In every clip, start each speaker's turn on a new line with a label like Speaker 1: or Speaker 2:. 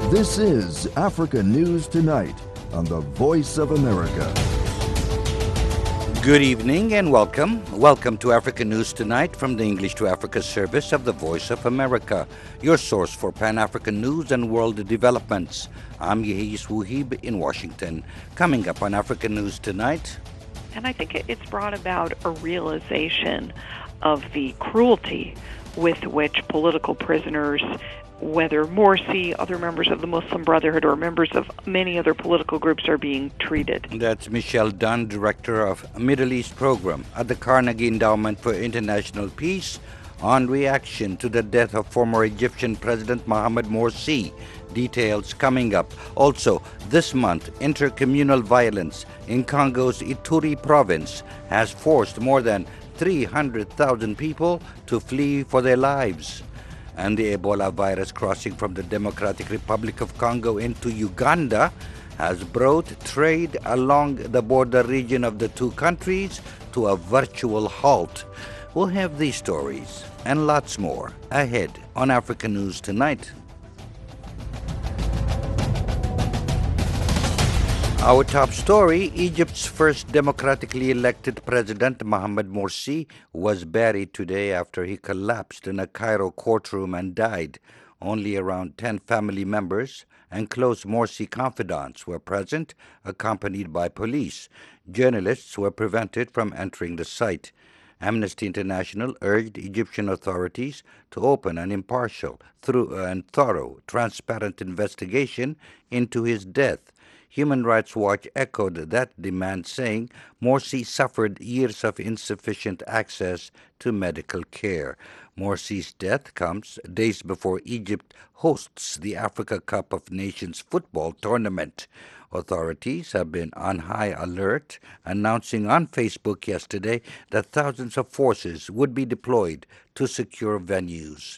Speaker 1: This is Africa News Tonight on the Voice of America.
Speaker 2: Good evening and welcome. Welcome to Africa News Tonight from the English to Africa service of the Voice of America, your source for Pan-African news and world developments. I'm Yehis Wuhib in Washington. Coming up on Africa News Tonight.
Speaker 3: And I think it's brought about a realization of the cruelty with which political prisoners, whether Morsi, other members of the Muslim Brotherhood, or members of many other political groups, are being treated.
Speaker 2: That's Michelle Dunn, Director of Middle East Program at the Carnegie Endowment for International Peace, on reaction to the death of former Egyptian President Mohamed Morsi. Details coming up. Also, this month, intercommunal violence in Congo's Ituri province has forced more than 300,000 people to flee for their lives. And the Ebola virus crossing from the Democratic Republic of Congo into Uganda has brought trade along the border region of the two countries to a virtual halt. We'll have these stories and lots more ahead on Africa News Tonight. Our top story, Egypt's first democratically elected president, Mohamed Morsi, was buried today after he collapsed in a Cairo courtroom and died. Only around 10 family members and close Morsi confidants were present, accompanied by police. Journalists were prevented from entering the site. Amnesty International urged Egyptian authorities to open an impartial, thorough, transparent investigation into his death. Human Rights Watch echoed that demand, saying Morsi suffered years of insufficient access to medical care. Morsi's death comes days before Egypt hosts the Africa Cup of Nations football tournament. Authorities have been on high alert, announcing on Facebook yesterday that thousands of forces would be deployed to secure venues.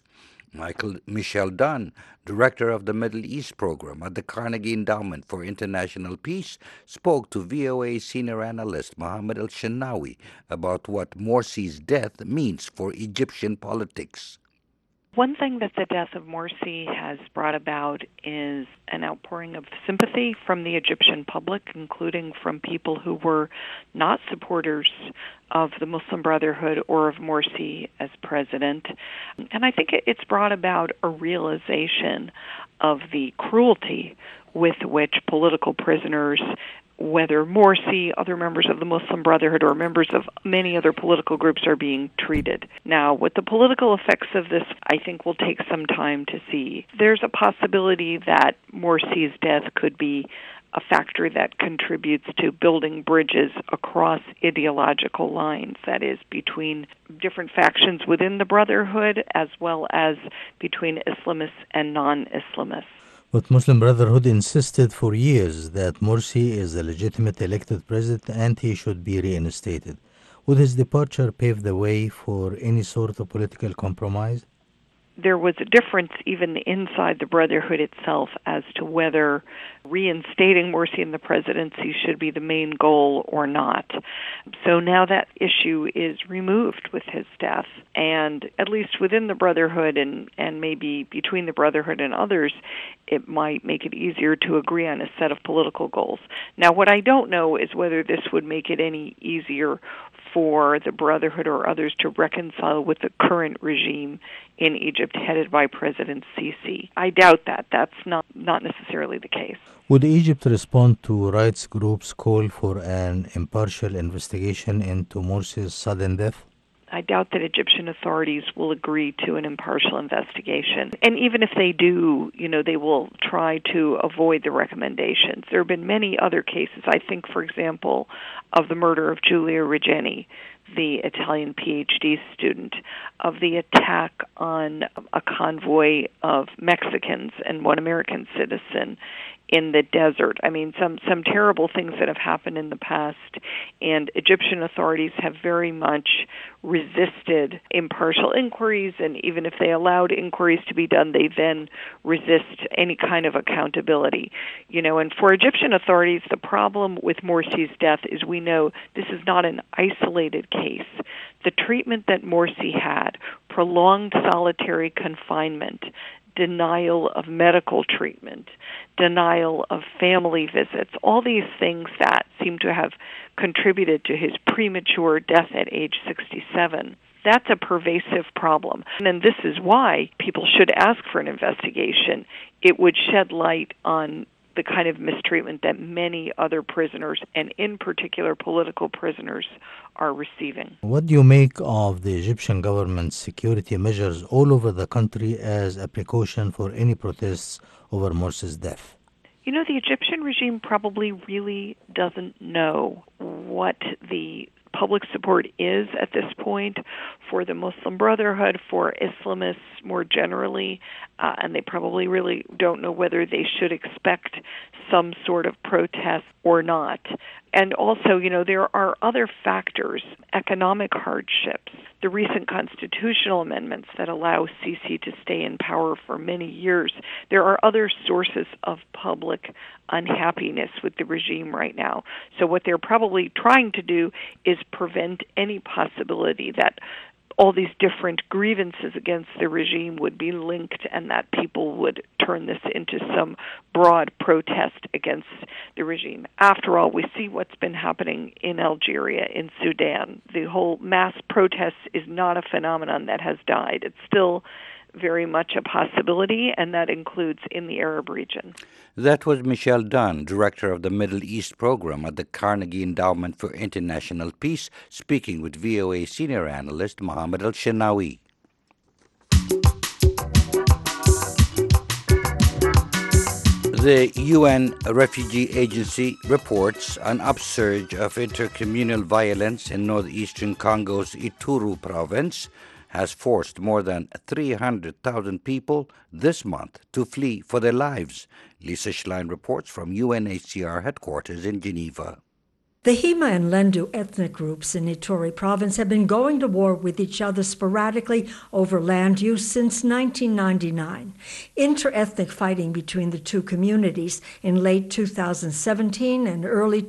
Speaker 2: Michelle Dunn, Director of the Middle East Program at the Carnegie Endowment for International Peace, spoke to VOA senior analyst Mohammed El-Shenawi about what Morsi's death means for Egyptian politics.
Speaker 3: One thing that the death of Morsi has brought about is an outpouring of sympathy from the Egyptian public, including from people who were not supporters of the Muslim Brotherhood or of Morsi as president. And I think it's brought about a realization of the cruelty with which political prisoners, whether Morsi, other members of the Muslim Brotherhood, or members of many other political groups, are being treated. Now, what the political effects of this, I think, will take some time to see. There's a possibility that Morsi's death could be a factor that contributes to building bridges across ideological lines, that is, between different factions within the Brotherhood as well as between Islamists and non-Islamists.
Speaker 4: But Muslim Brotherhood insisted for years that Morsi is a legitimate elected president and he should be reinstated. Would his departure pave the way for any sort of political compromise?
Speaker 3: There was a difference even inside the Brotherhood itself as to whether reinstating Morsi in the presidency should be the main goal or not. So now that issue is removed with his death, and at least within the Brotherhood and maybe between the Brotherhood and others, it might make it easier to agree on a set of political goals. Now, what I don't know is whether this would make it any easier for the Brotherhood or others to reconcile with the current regime in Egypt headed by President Sisi. I doubt that. That's not necessarily the case.
Speaker 4: Would Egypt respond to rights groups' call for an impartial investigation into Morsi's sudden death?
Speaker 3: I doubt that Egyptian authorities will agree to an impartial investigation. And even if they do, they will try to avoid the recommendations. There have been many other cases. I think, for example, of the murder of Giulia Regeni, the Italian PhD student, of the attack on a convoy of Mexicans and one American citizen in the desert. I mean, some terrible things that have happened in the past, and Egyptian authorities have very much resisted impartial inquiries, and even if they allowed inquiries to be done, they then resist any kind of accountability. And for Egyptian authorities, the problem with Morsi's death is we know this is not an isolated case. The treatment that Morsi had, prolonged solitary confinement, denial of medical treatment, denial of family visits, all these things that seem to have contributed to his premature death at age 67. That's a pervasive problem. And this is why people should ask for an investigation. It would shed light on the kind of mistreatment that many other prisoners, and in particular political prisoners, are receiving.
Speaker 4: What do you make of the Egyptian government's security measures all over the country as a precaution for any protests over Morsi's death?
Speaker 3: You know, the Egyptian regime probably really doesn't know what the public support is at this point for the Muslim Brotherhood, for Islamists more generally, and they probably really don't know whether they should expect some sort of protest or not. And also, you know, there are other factors, economic hardships, the recent constitutional amendments that allow Sisi to stay in power for many years. There are other sources of public unhappiness with the regime right now. So what they're probably trying to do is prevent any possibility that all these different grievances against the regime would be linked and that people would turn this into some broad protest against the regime. After all, we see what's been happening in Algeria, in Sudan. The whole mass protest is not a phenomenon that has died. It's still very much a possibility, and that includes in the Arab region.
Speaker 2: That was Michelle Dunn, director of the Middle East program at the Carnegie Endowment for International Peace, speaking with VOA senior analyst Mohammed Al-Shenawi. The UN Refugee Agency reports an upsurge of intercommunal violence in northeastern Congo's Ituri province has forced more than 300,000 people this month to flee for their lives. Lisa Schlein reports from UNHCR headquarters in Geneva.
Speaker 5: The Hima and Lendu ethnic groups in Ituri province have been going to war with each other sporadically over land use since 1999. Inter-ethnic fighting between the two communities in late 2017 and early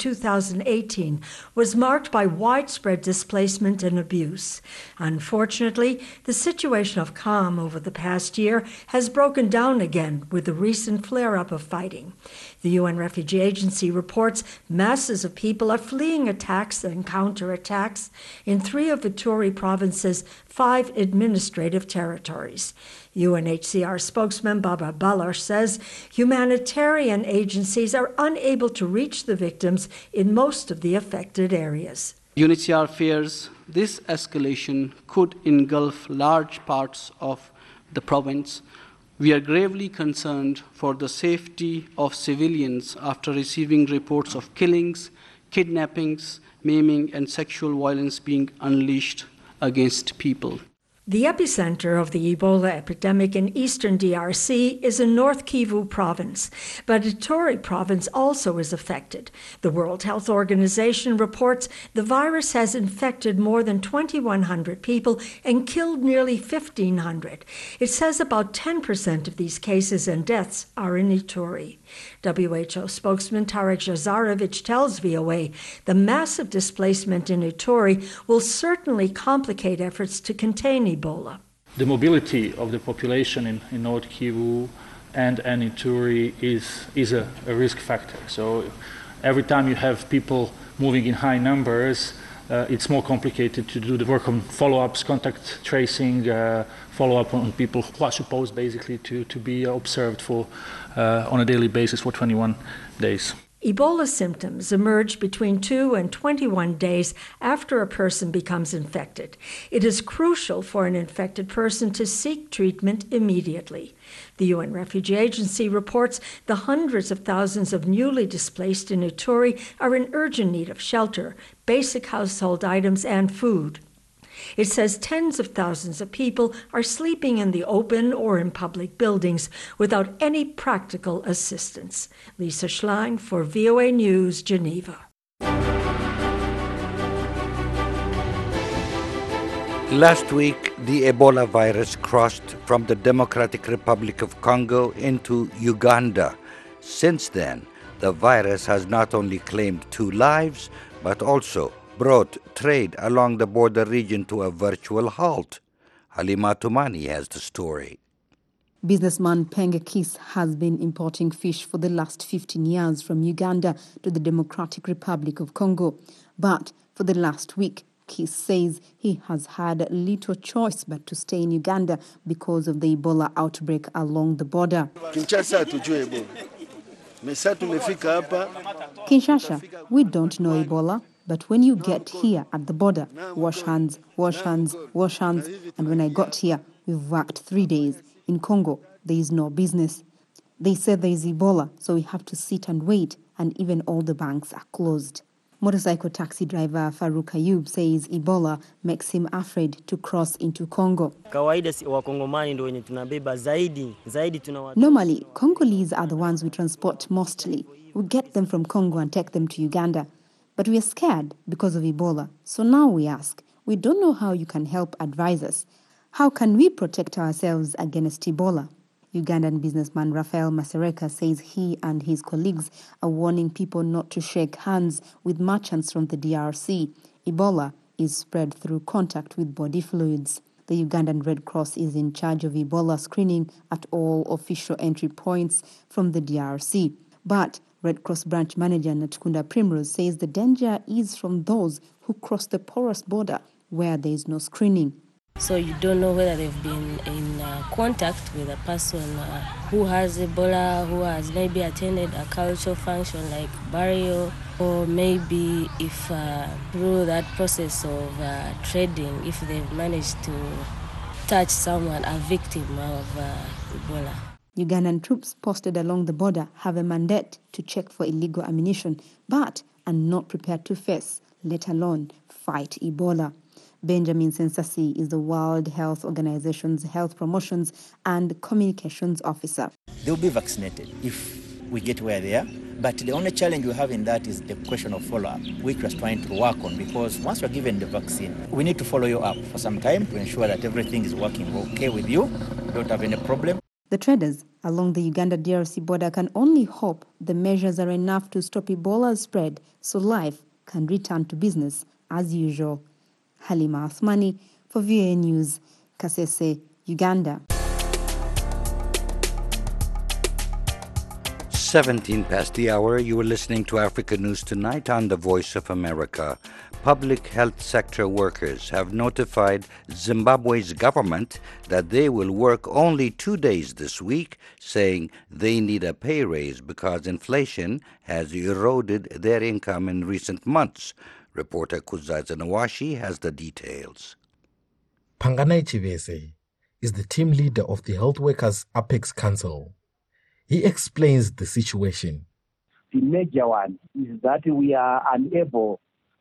Speaker 5: 2018 was marked by widespread displacement and abuse. Unfortunately, the situation of calm over the past year has broken down again with the recent flare-up of fighting. The UN Refugee Agency reports masses of people are fleeing attacks and counterattacks in 3 of Ituri province's 5 administrative territories. UNHCR spokesman Baba Baloch says humanitarian agencies are unable to reach the victims in most of the affected areas.
Speaker 6: UNHCR fears this escalation could engulf large parts of the province. We are gravely concerned for the safety of civilians after receiving reports of killings, kidnappings, maiming, and sexual violence being unleashed against people.
Speaker 5: The epicenter of the Ebola epidemic in eastern DRC is in North Kivu province, but Ituri province also is affected. The World Health Organization reports the virus has infected more than 2,100 people and killed nearly 1,500. It says about 10% of these cases and deaths are in Ituri. WHO spokesman Tarek Jazarovich tells VOA the massive displacement in Ituri will certainly complicate efforts to contain Ebola.
Speaker 7: The mobility of the population in North Kivu and Ituri is a risk factor. So every time you have people moving in high numbers, it's more complicated to do the work on follow-ups, contact tracing, follow-up on people who are supposed basically to be observed for on a daily basis for 21 days.
Speaker 5: Ebola symptoms emerge between 2 and 21 days after a person becomes infected. It is crucial for an infected person to seek treatment immediately. The UN Refugee Agency reports the hundreds of thousands of newly displaced in Ituri are in urgent need of shelter, basic household items, and food. It says tens of thousands of people are sleeping in the open or in public buildings without any practical assistance. Lisa Schlein for VOA News, Geneva.
Speaker 2: Last week, the Ebola virus crossed from the Democratic Republic of Congo into Uganda. Since then, the virus has not only claimed 2 lives, but also brought trade along the border region to a virtual halt. Halima Toumani has the story.
Speaker 8: Businessman Penge Kiss has been importing fish for the last 15 years from Uganda to the Democratic Republic of Congo. But for the last week, Kiss says he has had little choice but to stay in Uganda because of the Ebola outbreak along the border. Kinshasa, we don't know Ebola, but when you get here at the border, wash hands, wash hands, wash hands. And when I got here, we've worked 3 days. In Congo, there is no business. They said there is Ebola, so we have to sit and wait, and even all the banks are closed. Motorcycle taxi driver Farouk Ayub says Ebola makes him afraid to cross into Congo. Normally, Congolese are the ones we transport mostly. We get them from Congo and take them to Uganda. But we are scared because of Ebola. So now we ask, we don't know how you can help advise us. How can we protect ourselves against Ebola? Ugandan businessman Rafael Masereka says he and his colleagues are warning people not to shake hands with merchants from the DRC. Ebola is spread through contact with body fluids. The Ugandan Red Cross is in charge of Ebola screening at all official entry points from the DRC. But Red Cross branch manager Natkunda Primrose says the danger is from those who cross the porous border where there is no screening.
Speaker 9: So you don't know whether they've been in contact with a person who has Ebola, who has maybe attended a cultural function like burial, or maybe if through that process of trading, if they've managed to touch someone, a victim of Ebola.
Speaker 8: Ugandan troops posted along the border have a mandate to check for illegal ammunition, but are not prepared to face, let alone fight Ebola. Benjamin Sensasi is the World Health Organization's Health Promotions and Communications Officer.
Speaker 10: They'll be vaccinated if we get where they are. But the only challenge we have in that is the question of follow-up, which we're trying to work on, because once we're given the vaccine, we need to follow you up for some time to ensure that everything is working okay with you, don't have any problem.
Speaker 8: The traders along the Uganda-DRC border can only hope the measures are enough to stop Ebola's spread so life can return to business as usual. Halima Athmani for VOA News, Kasese, Uganda.
Speaker 2: 17 past the hour, you are listening to Africa News Tonight on the Voice of America. Public health sector workers have notified Zimbabwe's government that they will work only 2 days this week, saying they need a pay raise because inflation has eroded their income in recent months. Reporter Kuzai Zanawashi has the details.
Speaker 11: Panganai Chivese is the team leader of the Health Workers Apex Council. He explains the situation.
Speaker 12: The major one is that we are unable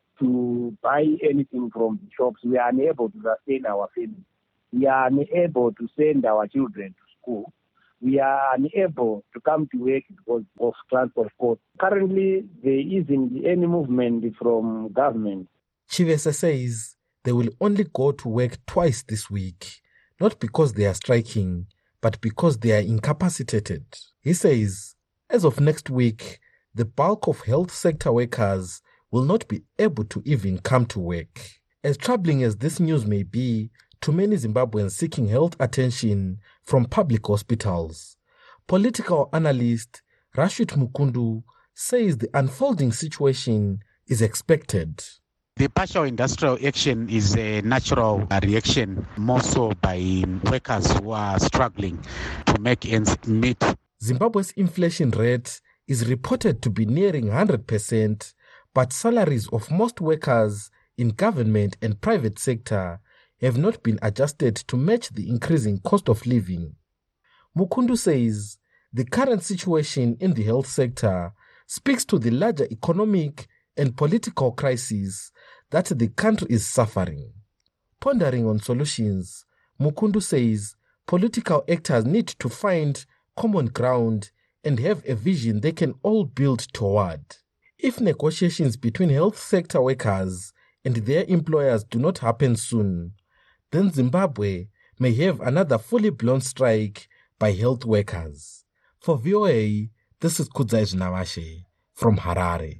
Speaker 12: to buy anything from the shops. We are unable to sustain our families. We are unable to send our children to school. We are unable to come to work because of transport costs. Currently, there isn't any movement from government.
Speaker 11: Chivese says they will only go to work twice this week, not because they are striking, but because they are incapacitated. He says, as of next week, the bulk of health sector workers will not be able to even come to work. As troubling as this news may be to many Zimbabweans seeking health attention from public hospitals, political analyst Rashid Mukundu says the unfolding situation is expected.
Speaker 13: The partial industrial action is a natural reaction, more so by workers who are struggling to make ends meet.
Speaker 11: Zimbabwe's inflation rate is reported to be nearing 100%, but salaries of most workers in government and private sector have not been adjusted to match the increasing cost of living. Mukundu says the current situation in the health sector speaks to the larger economic and political crisis that the country is suffering. Pondering on solutions, Mukundu says political actors need to find common ground and have a vision they can all build toward. If negotiations between health sector workers and their employers do not happen soon, then Zimbabwe may have another fully blown strike by health workers. For VOA, this is Kudzai Nawashe from Harare.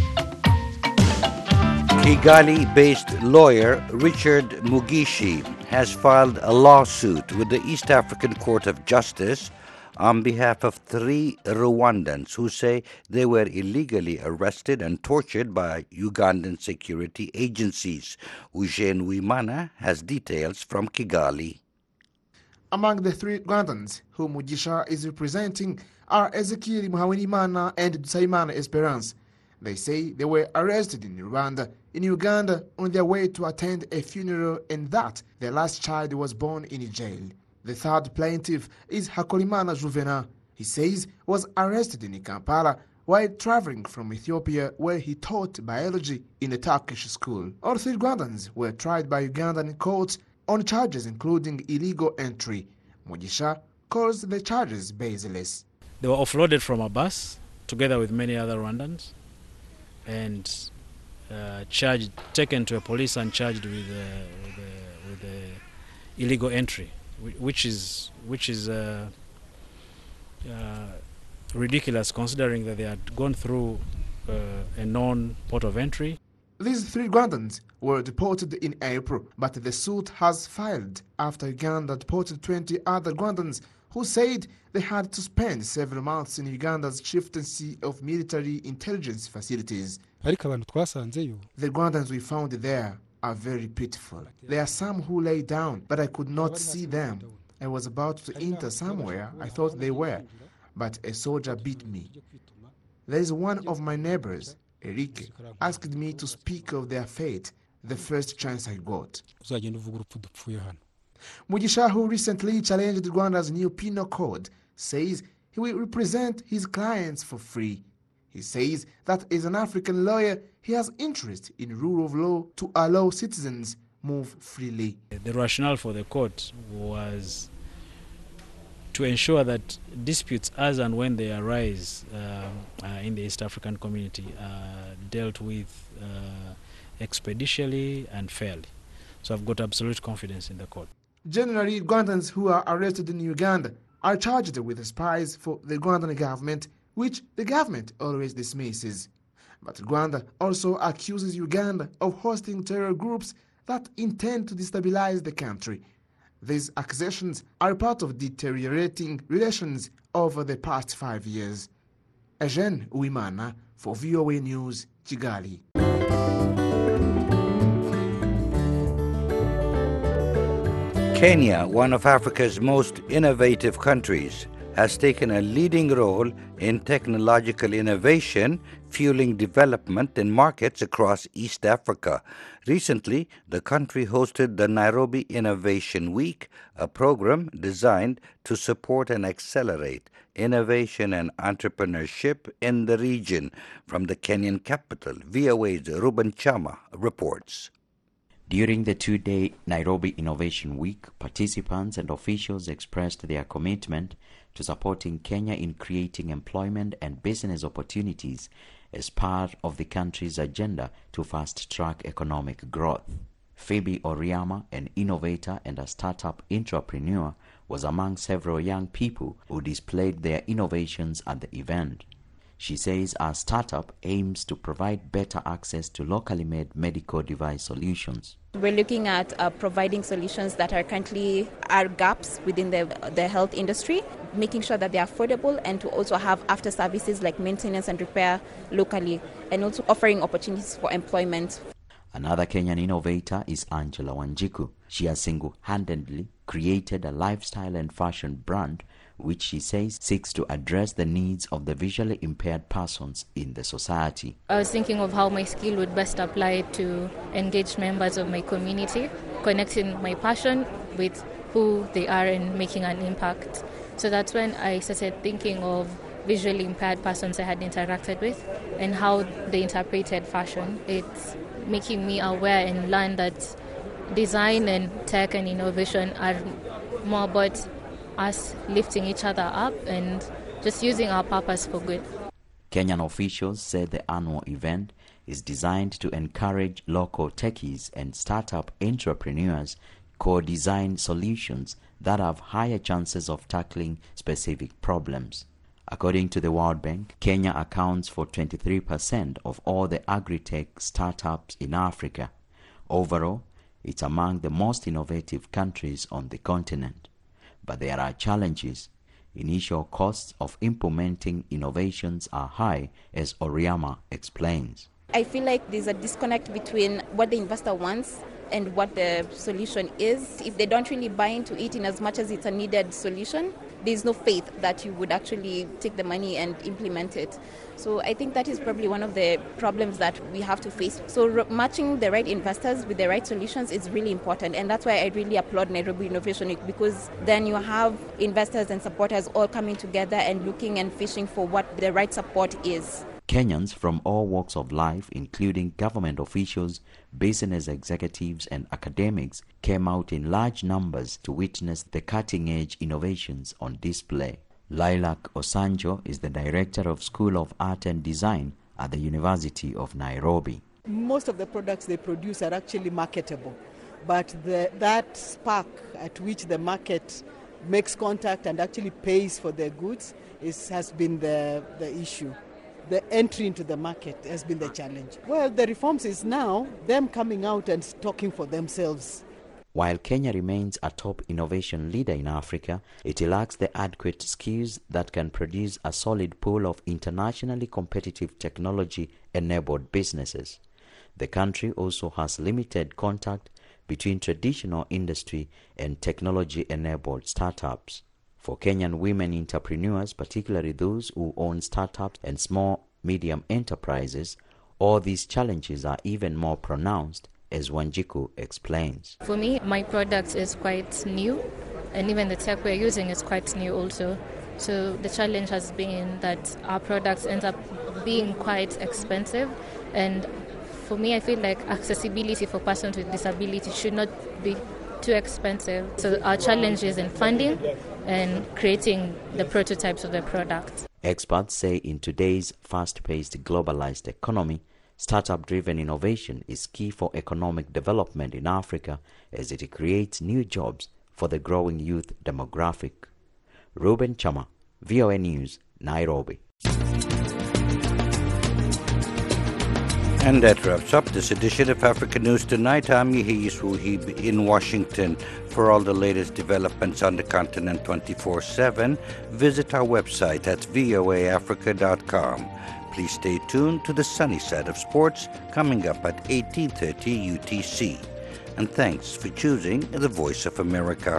Speaker 2: Kigali-based lawyer Richard Mugishi has filed a lawsuit with the East African Court of Justice on behalf of 3 Rwandans who say they were illegally arrested and tortured by Ugandan security agencies. Eugene Uwimana has details from Kigali.
Speaker 14: Among the 3 Rwandans whom Mugisha is representing are Ezekiel Muhawenimana and Dusayimana Esperance. They say they were arrested in Rwanda, in Uganda, on their way to attend a funeral, and that their last child was born in jail. The 3rd plaintiff is Hakolimana Juvenal. He says was arrested in Kampala while traveling from Ethiopia, where he taught biology in a Turkish school. All 3 Rwandans were tried by Ugandan courts on charges including illegal entry. Mugisha calls the charges baseless.
Speaker 15: They were offloaded from a bus together with many other Rwandans and taken to a police and charged with illegal entry, which is ridiculous considering that they had gone through a known port of entry.
Speaker 14: These 3 Rwandans were deported in April, but the suit has filed after Uganda deported 20 other Rwandans who said they had to spend several months in Uganda's chieftaincy of military intelligence facilities. The Rwandans we found there are very pitiful. There are some who lay down, but I could not see them. I was about to enter somewhere I thought they were, but a soldier beat me. There is one of my neighbors, Eric, asked me to speak of their fate the first chance I got. Mugisha, who recently challenged Rwanda's new penal code, says he will represent his clients for free. He says that as an African lawyer, he has interest in rule of law to allow citizens move freely.
Speaker 15: The rationale for the court was to ensure that disputes as and when they arise in the East African community are dealt with expeditiously and fairly. So I've got absolute confidence in the court.
Speaker 14: Generally, Rwandans who are arrested in Uganda are charged with spies for the Rwandan government, which the government always dismisses. But Rwanda also accuses Uganda of hosting terror groups that intend to destabilize the country. These accusations are part of deteriorating relations over the past 5 years. Eugene Uwimana for VOA News, Kigali.
Speaker 2: Kenya, one of Africa's most innovative countries, has taken a leading role in technological innovation, fueling development in markets across East Africa. Recently, the country hosted the Nairobi Innovation Week, a program designed to support and accelerate innovation and entrepreneurship in the region. From the Kenyan capital, VOA's Ruben Chama reports.
Speaker 16: During the 2-day Nairobi Innovation Week, participants and officials expressed their commitment to supporting Kenya in creating employment and business opportunities as part of the country's agenda to fast-track economic growth. Phoebe Oriama, an innovator and a startup entrepreneur, was among several young people who displayed their innovations at the event. She says our startup aims to provide better access to locally made medical device solutions.
Speaker 17: We're looking at providing solutions that are currently are gaps within the health industry, making sure that they're affordable, and to also have after services like maintenance and repair locally, and also offering opportunities for employment.
Speaker 16: Another Kenyan innovator is Angela Wanjiku. She has single-handedly created a lifestyle and fashion brand which she says seeks to address the needs of the visually impaired persons in the society.
Speaker 18: I was thinking of how my skill would best apply to engage members of my community, connecting my passion with who they are and making an impact. So that's when I started thinking of visually impaired persons I had interacted with and how they interpreted fashion. It's making me aware and learn that design and tech and innovation are more about us lifting each other up and just using our purpose for good.
Speaker 16: Kenyan officials said the annual event is designed to encourage local techies and startup entrepreneurs co-design solutions that have higher chances of tackling specific problems. According to the World Bank, Kenya accounts for 23% of all the agri-tech startups in Africa. Overall, it's among the most innovative countries on the continent. But there are challenges. Initial costs of implementing innovations are high, as Oriama explains.
Speaker 17: I feel like there's a disconnect between what the investor wants and what the solution is. If they don't really buy into it in as much as it's a needed solution, there's no faith that you would actually take the money and implement it. So I think that is probably one of the problems that we have to face. So matching the right investors with the right solutions is really important, and that's why I really applaud Nairobi Innovation Week, because then you have investors and supporters all coming together and looking and fishing for what the right support is.
Speaker 16: Kenyans from all walks of life, including government officials, business executives and academics, came out in large numbers to witness the cutting-edge innovations on display. Lilac Osanjo is the director of School of Art and Design at the University of Nairobi.
Speaker 19: Most of the products they produce are actually marketable, but that spark at which the market makes contact and actually pays for their goods has been the issue. The entry into the market has been the challenge. Well, the reforms is now them coming out and talking for themselves.
Speaker 16: While Kenya remains a top innovation leader in Africa, it lacks the adequate skills that can produce a solid pool of internationally competitive technology-enabled businesses. The country also has limited contact between traditional industry and technology-enabled startups. For Kenyan women entrepreneurs, particularly those who own startups and small, medium enterprises, all these challenges are even more pronounced, as Wanjiku explains.
Speaker 18: For me, my product is quite new, and even the tech we're using is quite new also. So the challenge has been that our products end up being quite expensive, and for me, I feel like accessibility for persons with disability should not be too expensive. So our challenge is in funding and creating the prototypes of the product.
Speaker 16: Experts say in today's fast-paced globalized economy, startup-driven innovation is key for economic development in Africa as it creates new jobs for the growing youth demographic. Ruben Chama, VOA News, Nairobi.
Speaker 2: And that wraps up this edition of Africa News Tonight. I'm Yehis Wuhib in Washington. For all the latest developments on the continent 24/7, visit our website at voaafrica.com. Please stay tuned to the sunny side of sports coming up at 18:30 UTC. And thanks for choosing the Voice of America.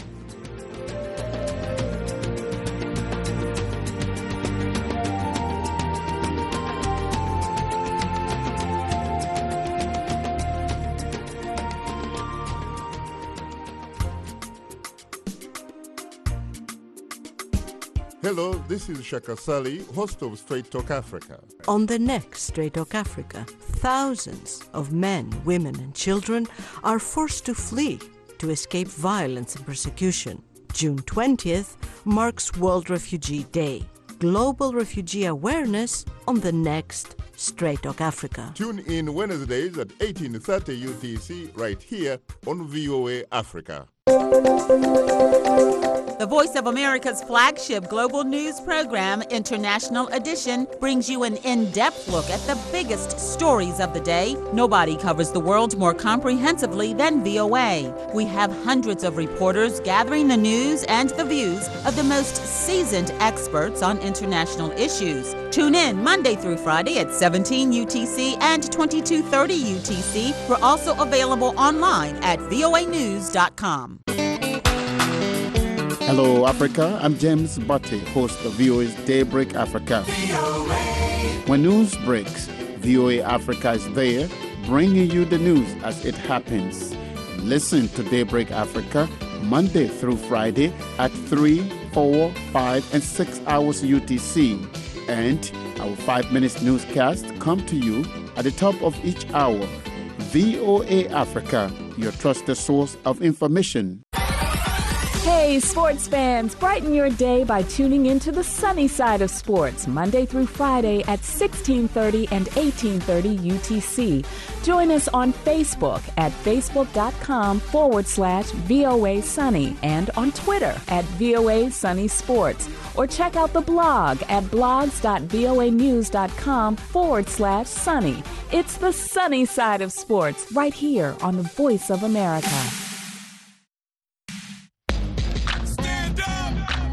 Speaker 20: Hello, this is Shaka Sali, host of Straight Talk Africa.
Speaker 21: On the next Straight Talk Africa, thousands of men, women, and children are forced to flee to escape violence and persecution. June 20th marks World Refugee Day. Global refugee awareness on the next Straight Talk Africa.
Speaker 20: Tune in Wednesdays at 18:30 UTC right here on VOA Africa.
Speaker 22: The Voice of America's flagship global news program, International Edition, brings you an in-depth look at the biggest stories of the day. Nobody covers the world more comprehensively than VOA. We have hundreds of reporters gathering the news and the views of the most seasoned experts on international issues. Tune in Monday through Friday at 17 UTC and 22:30 UTC. We're also available online at voanews.com.
Speaker 23: Hello, Africa. I'm James Butte, host of VOA's Daybreak Africa. When news breaks, VOA Africa is there, bringing you the news as it happens. Listen to Daybreak Africa Monday through Friday at 3, 4, 5, and 6 hours UTC. And our 5-minute newscast come to you at the top of each hour. VOA Africa, your trusted source of information.
Speaker 1: Hey, sports fans, brighten your day by tuning into the sunny side of sports, Monday through Friday at 16:30 and 18:30 UTC. Join us on Facebook at facebook.com/VOA Sunny and on Twitter at VOA Sunny Sports. Or check out the blog at blogs.voanews.com/sunny. It's the sunny side of sports right here on the Voice of America.